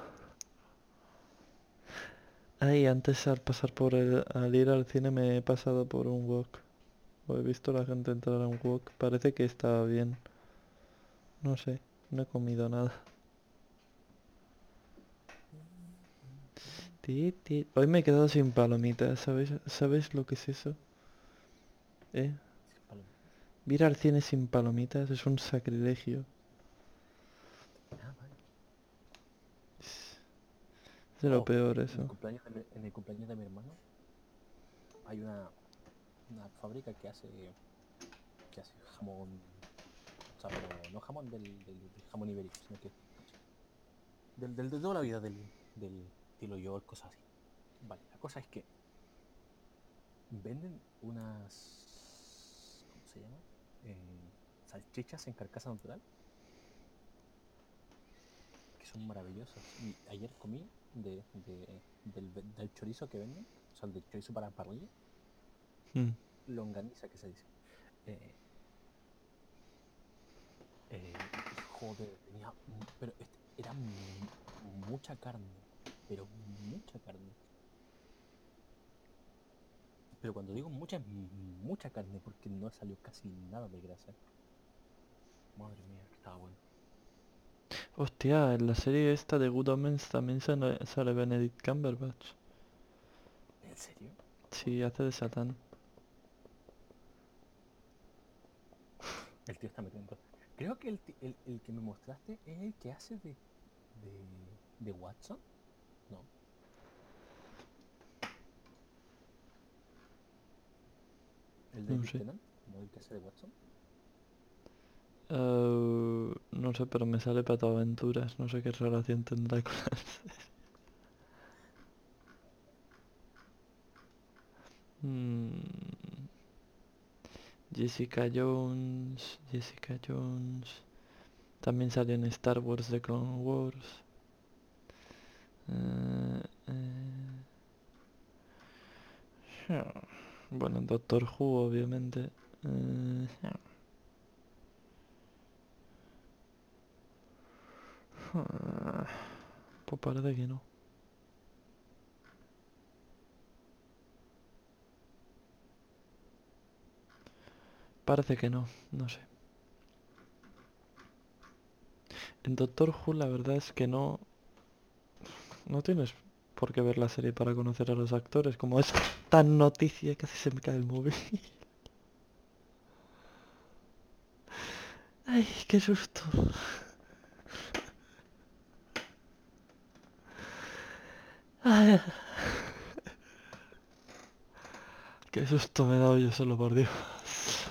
Ay, antes al ir al cine me he pasado por un wok. O he visto a la gente entrar a un wok. Parece que estaba bien. No sé, no he comido nada. Hoy me he quedado sin palomitas, ¿Sabes lo que es eso? ¿Eh? Sin palomitas. Ir al cine sin palomitas es un sacrilegio. Ah, vale. Es de lo Oh, peor eso. en el cumpleaños de mi hermano hay una fábrica que hace jamón, o sea, pero no jamón del jamón ibérico, sino que de toda la vida, del estilo York, cosas así. Vale, la cosa es que venden unas, ¿cómo se llama? Salchichas en carcasa natural, que son maravillosas. Y ayer comí del chorizo que venden, o sea, el del chorizo para parrilla, Mm. longaniza que se dice. Eh, y joder, pero era mucha carne, pero mucha carne. Pero cuando digo mucha, es mucha carne, porque no salió casi nada de grasa. Madre mía, que estaba bueno. Hostia, en la serie esta de Good Omens también sale Benedict Cumberbatch. ¿En serio? Sí, hace de Satán. El tío está metiendo. Creo que el que me mostraste es el que hace de Watson. No, el No David sé. Tennant, no el que hace de Watson. No sé, pero me sale Pato Aventuras. No sé qué relación tendrá con las... Mm, Jessica Jones. Jessica Jones. También salió en Star Wars The Clone Wars. Eh, bueno, Doctor Who, obviamente. Eh, pues parece que no. Parece que no, no sé. En Doctor Who la verdad es que no tienes por qué ver la serie para conocer a los actores. Como es tan noticia, casi se me cae el móvil. Ay, qué susto. Ay, qué susto me he dado yo solo, por Dios.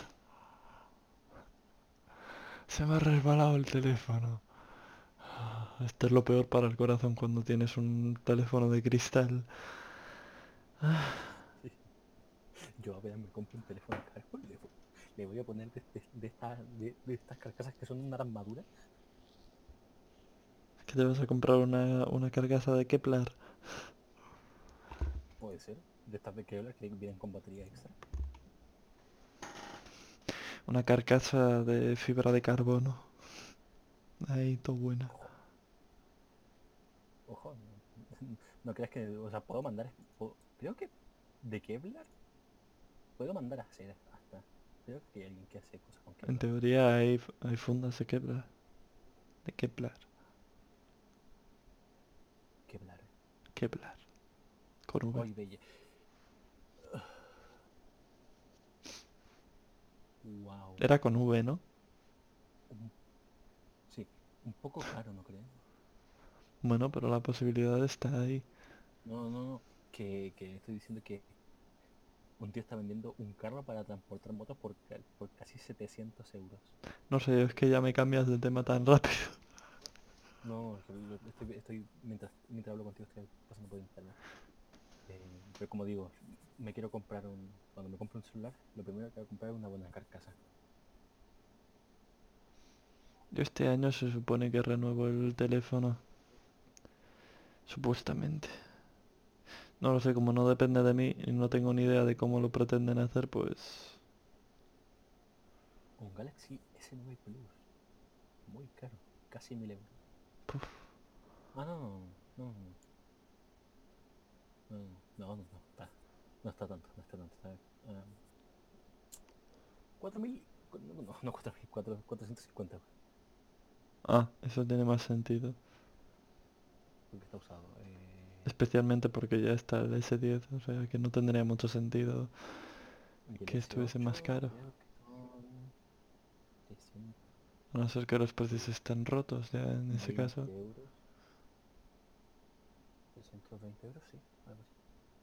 Se me ha resbalado el teléfono. Esto es lo peor para el corazón cuando tienes un teléfono de cristal. Sí. Yo apenas me compro un teléfono caro, le voy a poner de estas carcasas que son una armadura. ¿Que te vas a comprar una carcasa de Kepler? Puede ser. De estas de Kevlar que vienen con batería extra. Una carcasa de fibra de carbono. Ahí, todo buena. Ojo, ojo. No, no creas que, o sea, puedo mandar, creo que de Kevlar puedo mandar a hacer hasta. Creo que hay alguien que hace cosas con En Kevlar. teoría hay fundas de Kepler. De Kepler. Kevlar. Kepler. Con V. Hoy bella. Wow. Era con V, ¿no? Sí, un poco caro, ¿no crees? Bueno, pero la posibilidad está ahí. No, no, no. Que estoy diciendo que un tío está vendiendo un carro para transportar motos por casi 700 euros. No sé, es que ya me cambias de tema tan rápido. No, es que mientras hablo contigo estoy pasando por internet. Pero como digo, cuando me compre un celular, lo primero que voy a comprar es una buena carcasa. Yo este año se supone que renuevo el teléfono. Supuestamente. No lo sé, como no depende de mí y no tengo ni idea de cómo lo pretenden hacer, pues... Un Galaxy S9 Plus, muy caro, casi 1000 euros. Puf. Ah, no, no, no, no, no, no, no, no está tanto, no está tanto. Está, 4000, no 4000, 450 euros, Ah, eso tiene más sentido. porque está usado. Especialmente porque ya está el S10, o sea que no tendría mucho sentido Y el que estuviese más S8 caro. creo que son 320 A no ser que los precios estén rotos ya en ese caso. euros. 320 euros, sí, algo así.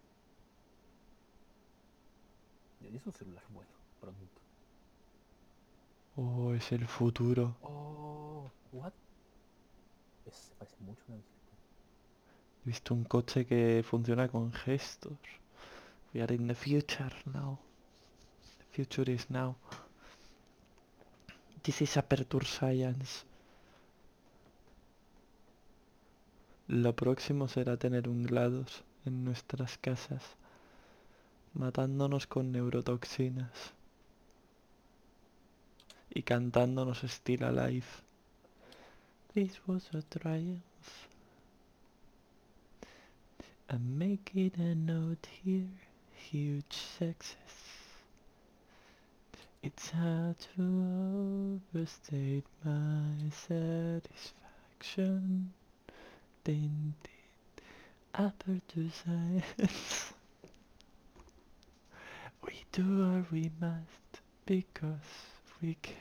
Y es un celular bueno, pronto. Oh, es el futuro. Oh, what? Se parece mucho a una bicicleta. He visto un coche que funciona con gestos. We are in the future now. The future is now. This is Aperture Science. Lo próximo será tener un GLaDOS en nuestras casas, matándonos con neurotoxinas y cantándonos Still Alive. This was a triumph. I'm making a note here, huge success. It's hard to overstate my satisfaction. Din, din, Aperture Science. We do what we must because we can.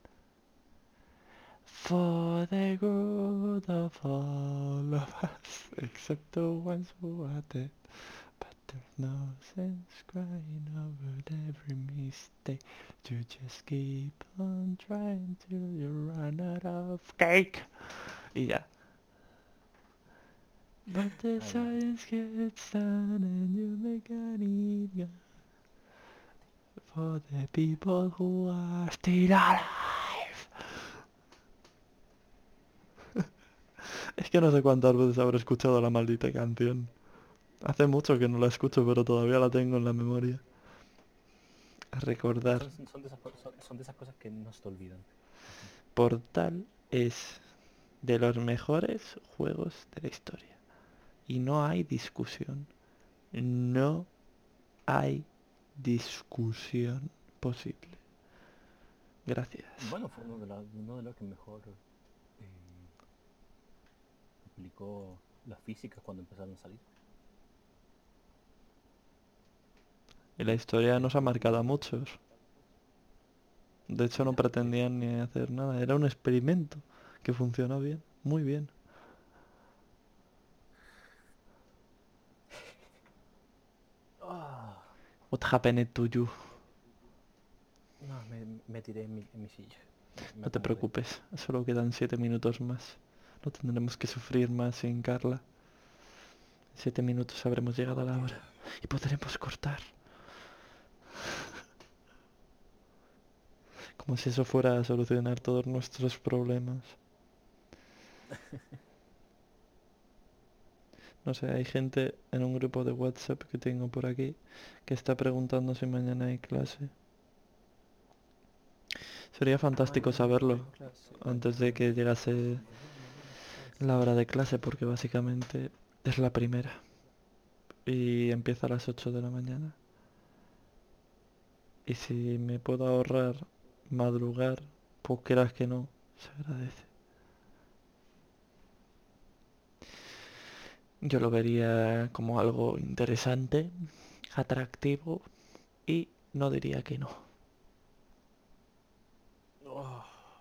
For the good of all of us, except the ones who are dead. But there's no sense crying over every mistake. You just keep on trying till you run out of cake. Y ya. But the Ay, madre. science gets done and you make an idiot for the people who are still alive. Es que no sé cuántas veces habré escuchado la maldita canción. Hace mucho que no la escucho, pero todavía la tengo en la memoria. A recordar. Son de esas cosas que no se te olvidan. Portal es de los mejores juegos de la historia. Y no hay discusión. No hay discusión posible. Gracias. Bueno, fue uno de los que mejor aplicó las físicas cuando empezaron a salir. Y la historia nos ha Después marcado a de... muchos. De hecho Sí, no la verdad que sí. pretendían ni hacer nada. Era un experimento que funcionó bien. Muy bien. Ah, What happened to you? no, me tiré en mi silla. Me No te acomodé. preocupes. Solo quedan 7 minutos más. No tendremos que sufrir más sin Carla. En 7 minutos habremos llegado a Oh, la Dios. hora. Y podremos cortar. Como si eso fuera a solucionar todos nuestros problemas. No sé, hay gente en un grupo de WhatsApp que tengo por aquí que está preguntando si mañana hay clase. Sería fantástico Mañana no saberlo hay clase, antes de mañana no que hay llegase clase, mañana no hay la clase. hora de clase porque básicamente es la primera y empieza a las 8 de la mañana. Y si me puedo ahorrar madrugar, pues quieras que no, se agradece. Yo lo vería como algo interesante, atractivo y no diría que no. Oh,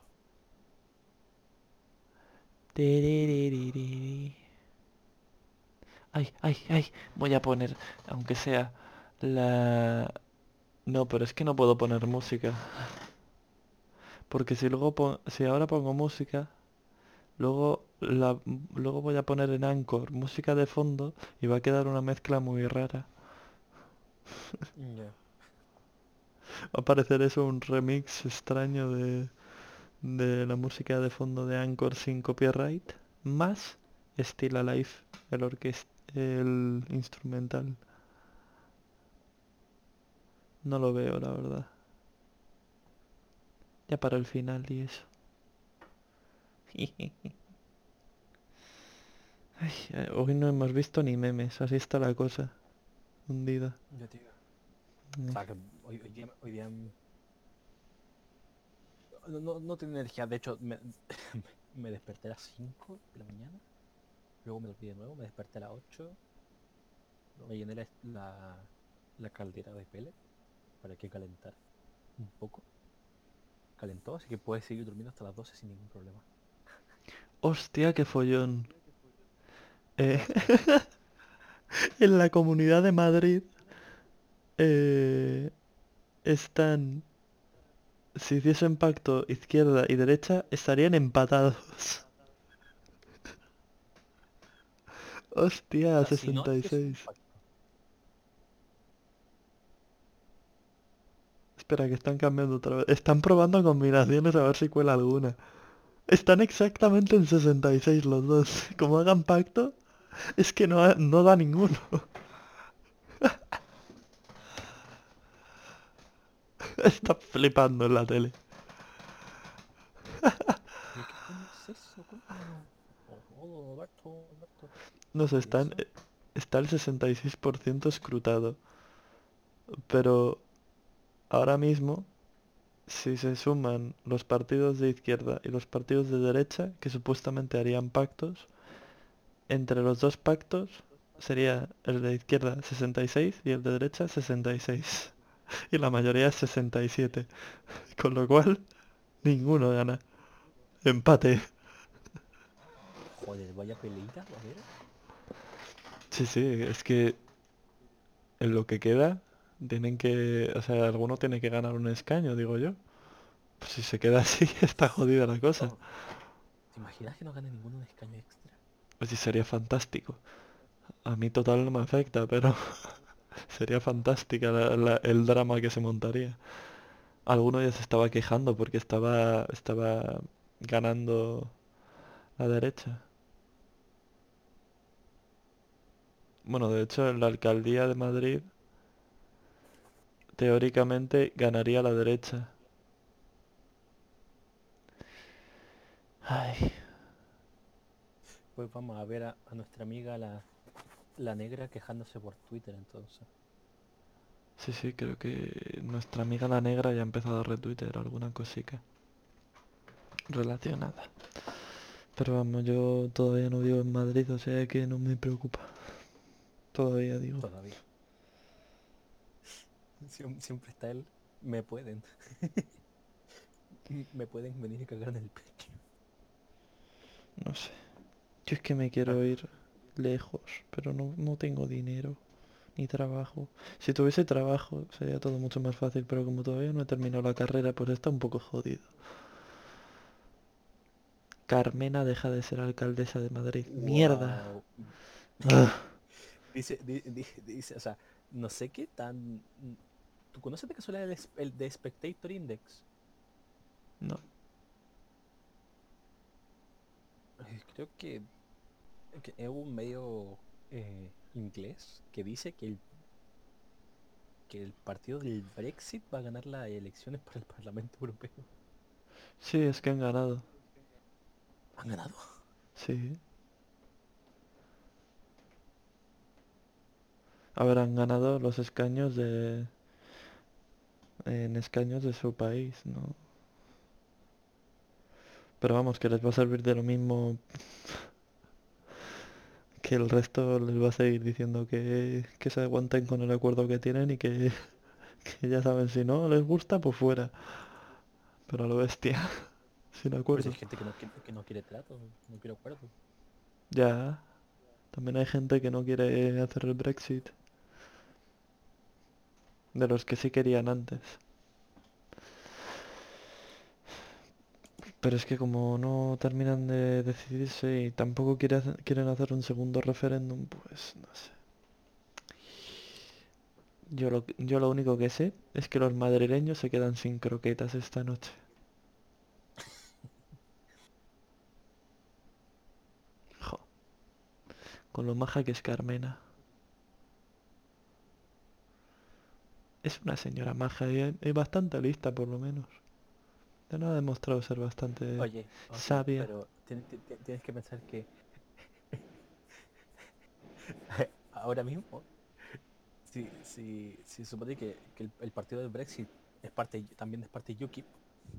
Tiriririri. Ay, ay, ay, voy a poner, aunque sea la... No, pero es que no puedo poner música. Porque si luego si ahora pongo música, luego voy a poner en Anchor música de fondo y va a quedar una mezcla muy rara. ya. Va a parecer eso un remix extraño de la música de fondo de Anchor sin copyright, más Still Alive, el instrumental. No lo veo, la verdad. Ya para el final y eso. Ay, hoy no hemos visto ni memes, así está la cosa, hundida. Ya, tío. O Eh, sea, que hoy día no tengo energía. De hecho, me desperté a las 5 de la mañana. Luego me dormí de nuevo, me desperté a las 8. Me llené la caldera de pele para que calentara un poco. Calentó, así que puedes seguir durmiendo hasta las 12 sin ningún problema. Hostia, qué follón. ¿Qué Eh, pasó? en la Comunidad de Madrid eh, están, si hiciesen pacto izquierda y derecha, estarían empatados. O Hostia, sea, si no hiciese un 66. pacto. Espera, que están cambiando otra vez. Están probando combinaciones a ver si cuela alguna. Están exactamente en 66 los dos. Como hagan pacto, es que no da ninguno. Está flipando en la tele. ¿Pero qué coño es eso, coño? Oh, Alberto, Alberto. No sé, ¿Y eso? está el 66% escrutado. Pero ahora mismo, si se suman los partidos de izquierda y los partidos de derecha, que supuestamente harían pactos, entre los dos pactos sería el de izquierda 66 y el de derecha 66. Y la mayoría es 67. Con lo cual, ninguno gana. Empate. Joder, vaya peleita, a ver. Sí, sí, es que en lo que queda tienen que... O sea, alguno tiene que ganar un escaño, digo yo. Pues si se queda así, está jodida la cosa. Oh, ¿te imaginas que no gane ninguno un escaño extra? Pues sí, sería fantástico. A mí total no me afecta, pero sería fantástica el drama que se montaría. Alguno ya se estaba quejando porque estaba ganando la derecha. Bueno, de hecho, en la alcaldía de Madrid, teóricamente ganaría la derecha. Ay, Pues vamos a ver a nuestra amiga la negra quejándose por Twitter entonces. sí, sí, creo que nuestra amiga la negra ya ha empezado a retuitear alguna cosica relacionada. Pero vamos, yo todavía no vivo en Madrid, o sea que no me preocupa. Todavía digo. Todavía. Siempre está él. Me pueden. Me pueden venir y cagar en el pecho. No sé. Yo es que me Ah, quiero ir lejos, pero no tengo dinero ni trabajo. Si tuviese trabajo sería todo mucho más fácil, pero como todavía no he terminado la carrera, pues está un poco jodido. Carmena deja de ser alcaldesa de Madrid. Mierda. Wow. Ugh. Dice, o sea, no sé qué tan... ¿Tú conoces de casualidad el de Spectator Index? No. Creo que es un medio inglés que dice que el partido del Brexit va a ganar las elecciones para el Parlamento Europeo. Sí, es que han ganado. ¿Han ganado? Sí. Habrán ganado los escaños de... en escaños de su país, ¿no? Pero vamos, que les va a servir de lo mismo que el resto les va a seguir diciendo que se aguanten con el acuerdo que tienen y que ya saben, si no les gusta, pues fuera. Pero a lo bestia, sin Pero si hay acuerdo. gente que no quiere trato, no quiere acuerdo. Ya, también hay gente que no quiere hacer el Brexit, de los que sí querían antes. Pero es que como no terminan de decidirse y tampoco quieren hacer un segundo referéndum, pues no sé. Yo lo único que sé es que los madrileños se quedan sin croquetas esta noche. Jo, con lo maja que es Carmena. Es una señora maja y bastante lista por lo menos. Ya no ha demostrado ser bastante Oye, sabia. pero tienes que pensar que ahora mismo, si se supone que el partido del Brexit es también es parte de UKIP,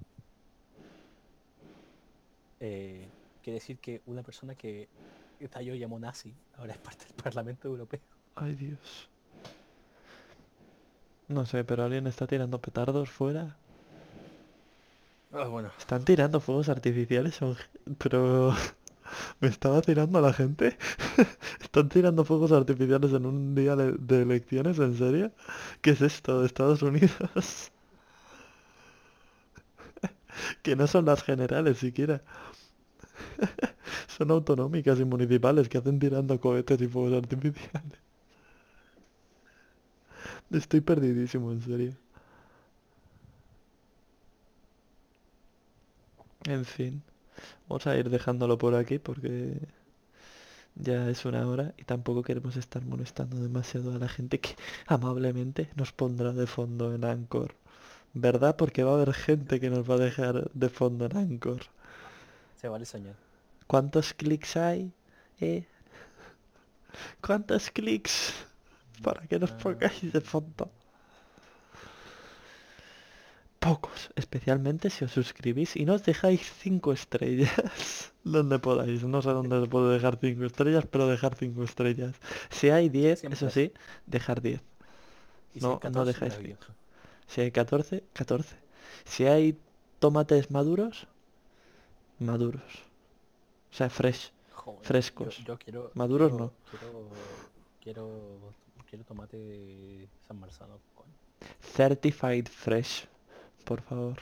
quiere decir que una persona que Tayo llamó nazi ahora es parte del Parlamento Europeo. Ay Dios. No sé, pero alguien está tirando petardos fuera. Ah, bueno, Están tirando fuegos artificiales, pero ¿me estaba tirando a la gente? ¿Están tirando fuegos artificiales en un día de elecciones? ¿En serio? ¿Qué es esto? ¿De Estados Unidos? Que no son las generales siquiera. Son autonómicas y municipales que hacen tirando cohetes y fuegos artificiales. Estoy perdidísimo, en serio. En fin, vamos a ir dejándolo por aquí porque ya es una hora y tampoco queremos estar molestando demasiado a la gente que amablemente nos pondrá de fondo en Anchor. ¿Verdad? Porque va a haber gente que nos va a dejar de fondo en Anchor. se vale soñar. ¿Cuántos clics hay? ¿Eh? ¿Cuántos clics? Para que nos Ah, pongáis de fondo. Pocos, especialmente si os suscribís y nos dejáis 5 estrellas. Donde podáis, no sé dónde se puede dejar 5 estrellas, pero dejar 5 estrellas. Si hay 10, eso siempre sí, así. dejar 10. Y si hay No, no 14, dejáis 5. maravilloso. Si hay 14, 14. Si hay tomates maduros, maduros. O sea, fresh, Joder, frescos. Maduros no. quiero tomate San Marzano, coño. Certified fresh, por favor.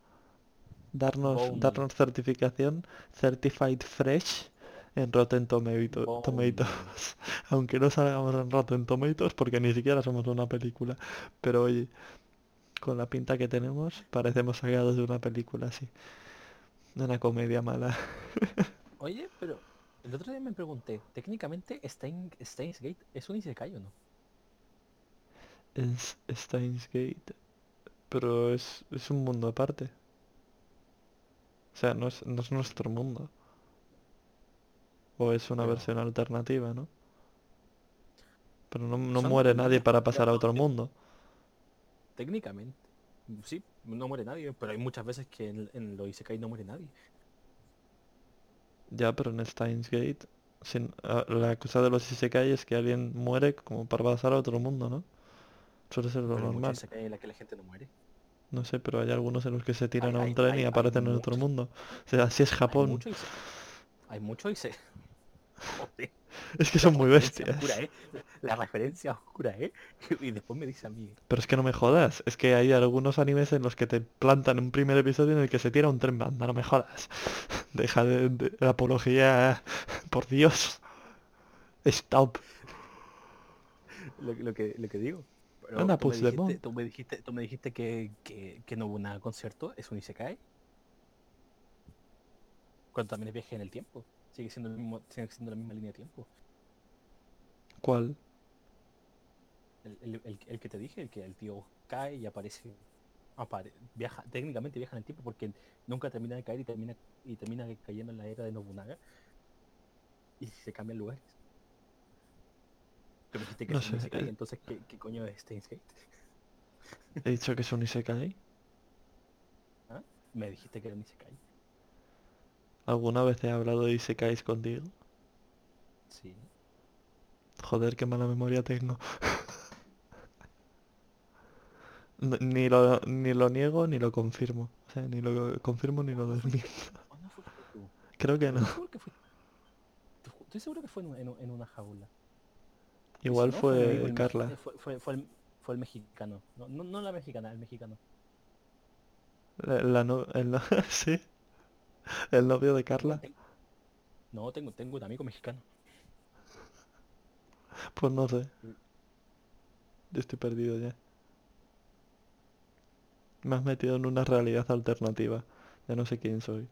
Bone, Darnos certificación Certified Fresh en Rotten bone. Tomatoes. Aunque no salgamos en Rotten Tomatoes porque ni siquiera somos una película. Pero oye, con la pinta que tenemos, parecemos sacados de una película así. De una comedia mala. Oye, pero el otro día me pregunté, técnicamente Steins Gate es un isekai o no? Es Steins Gate. Pero es un mundo aparte. O sea, no es nuestro mundo. O es una Pero versión alternativa, ¿no? Pero no son muere nadie mundos, para pero pasar a otro mundo. técnicamente. Sí, no muere nadie, pero hay muchas veces que en los isekai no muere nadie. Ya, pero en Steins Gate, la cosa de los Isekai es que alguien muere como para pasar a otro mundo, ¿no? Suele ser lo Pero hay muchos normal. isekai en la que la gente no muere. No sé, pero hay algunos en los que se Hay, tiran a un hay, tren y hay, hay aparecen en otro muchos, mundo. O sea, así es hay Japón. muchos hay muchos isekai. Joder, Es que la son muy referencia oscura, bestias. ¿eh? La referencia oscura, ¿eh? Y después me dice a mí, Pero es que no me jodas, es que hay algunos animes en los que te plantan un primer episodio en el que se tira un tren banda, no me jodas. Deja de apología, por Dios. Stop. lo que digo. Pero Anda, Puigdemont. tú me dijiste que no hubo nada concierto, es un Isekai. Cuando también es viaje en el tiempo. Sigue siendo la misma línea de tiempo. ¿Cuál? El que te dije, el que el tío cae y aparece, viaja, técnicamente viaja en el tiempo porque nunca termina de caer y termina cayendo en la era de Nobunaga y se cambian lugares. Tú me dijiste que No es un sé, Isekai, entonces ¿qué coño es Steins Gate? he dicho que es un Isekai. ¿Ah? Me dijiste que era un Isekai. ¿Alguna vez he hablado de Isekais contigo? Sí. Joder, qué mala memoria tengo. Ni lo niego ni lo confirmo. O sea, ni lo confirmo ni ¿O lo no fuiste, desmiento. o no fuiste tú? Creo que Yo no. estoy seguro que estoy seguro que fue en una jaula. Y si Igual no, fue mi amigo fue Carla. fue el mexicano. No la mexicana, el mexicano. Sí, el novio de No, Carla. tengo un amigo mexicano. Pues no sé, yo estoy perdido ya. Me has metido en una realidad alternativa. Ya no sé quién soy.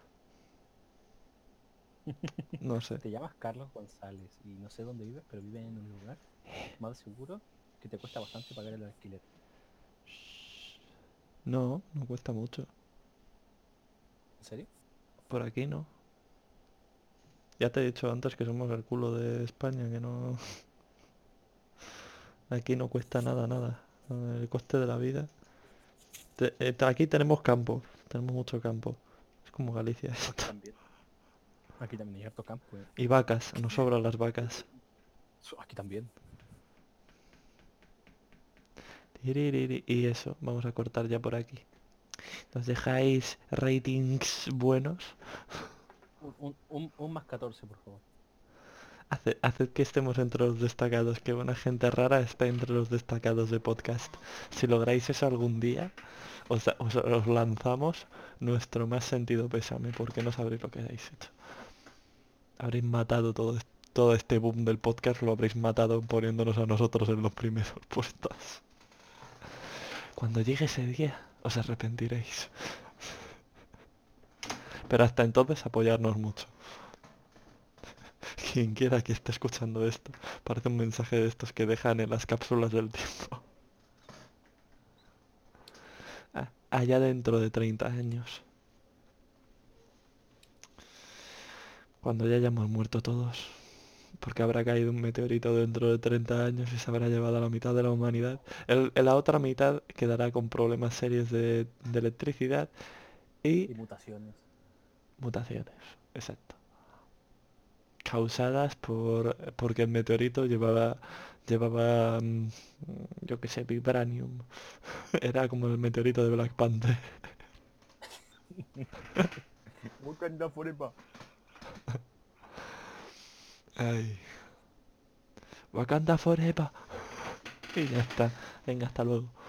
No sé. Te llamas Carlos González y no sé dónde vives, pero vives en un lugar más seguro que te cuesta bastante pagar el alquiler. No, no cuesta mucho. ¿En serio? Por aquí no. Ya te he dicho antes que somos el culo de España, que no... Aquí no cuesta nada, nada. El coste de la vida. Aquí tenemos campo. Tenemos mucho campo. Es como Galicia Aquí esto. también. Aquí también hay harto campo. Y vacas, nos sobran las vacas. Aquí también. Tiririri. Y eso, vamos a cortar ya por aquí. ¿Nos dejáis ratings buenos? Un más 14 por favor. Haced que estemos entre los destacados, que buena gente rara está entre los destacados de podcast. Si lográis eso algún día, os lanzamos nuestro más sentido pésame, porque no sabréis lo que habéis hecho. Habréis matado todo este boom del podcast, lo habréis matado poniéndonos a nosotros en los primeros puestos. Cuando llegue ese día, os arrepentiréis. Pero hasta entonces apoyarnos mucho. Quien quiera que esté escuchando esto, parece un mensaje de estos que dejan en las cápsulas del tiempo. Allá dentro de 30 años. Cuando ya hayamos muerto todos. Porque habrá caído un meteorito dentro de 30 años y se habrá llevado a la mitad de la humanidad. La otra mitad quedará con problemas serios de electricidad y Y mutaciones. mutaciones. Exacto. Causadas porque el meteorito llevaba yo qué sé, vibranium. Era como el meteorito de Black Panther. Wakanda forever. Ay. Wakanda forever. Y ya está. Venga, hasta luego.